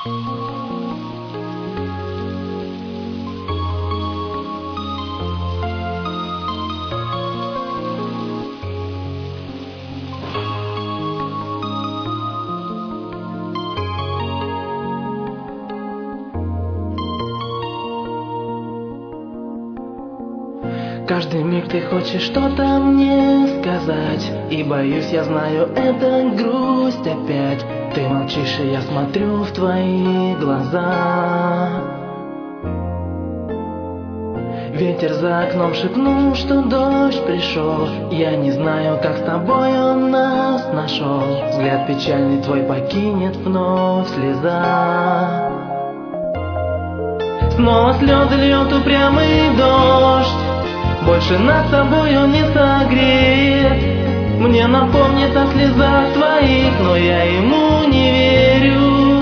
Каждый миг ты хочешь что-то мне сказать, и боюсь, я знаю, это грусть опять. Ты молчишь, и я смотрю в твои глаза. Ветер за окном шепнул, что дождь пришел. Я не знаю, как с тобой он нас нашел. Взгляд печальный твой покинет вновь слеза. Снова слезы льет упрямый дождь. Больше нас с тобой он не согреет. Мне напомнит о слезах твоих, но я ему не верю.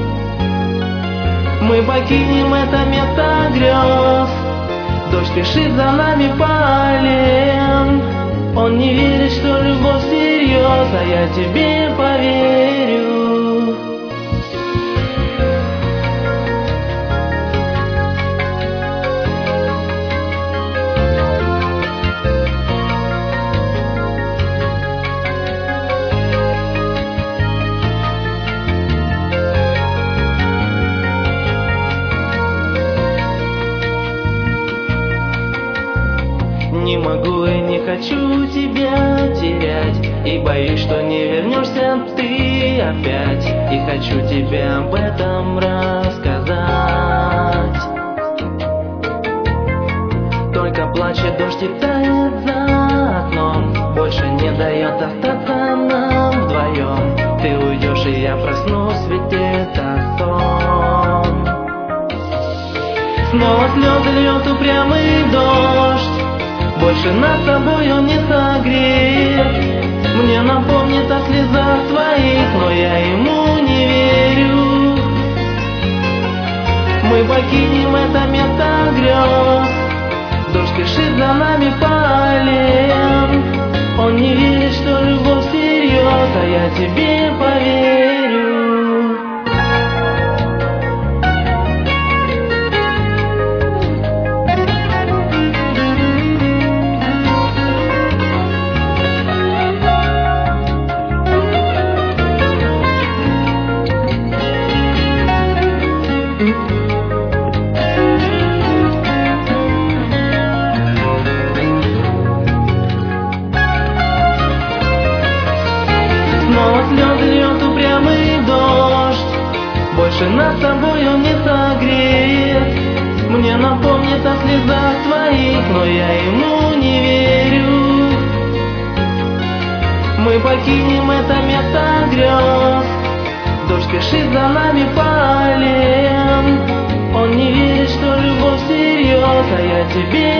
Мы покинем это место грез. Дождь спешит за нами по аллеям. Он не верит, что любовь всерьез, а я тебе поверю. Не могу и не хочу тебя терять, и боюсь, что не вернешься ты опять. И хочу тебе об этом рассказать. Только плачет дождь и тает за окном, больше не дает остаться нам вдвоем. Ты уйдешь, и я проснусь, ведь это сон. Снова слезы льет упрямый дождь. Больше нас с тобой он не согреет. Мне напомнит о слезах твоих, но я ему не верю. Мы покинем это место грез. Дождь спешит за нами по аллеям. Он не верит, что любовь всерьез, а я тебе поверю. Снова слезы льет упрямый дождь. Больше нас с тобой он не согреет. Мне напомнит о слезах твоих, но я ему не верю. Мы покинем это место грез. Дождь спешит за нами по аллеям. Он не верит, что любовь всерьез, а я тебе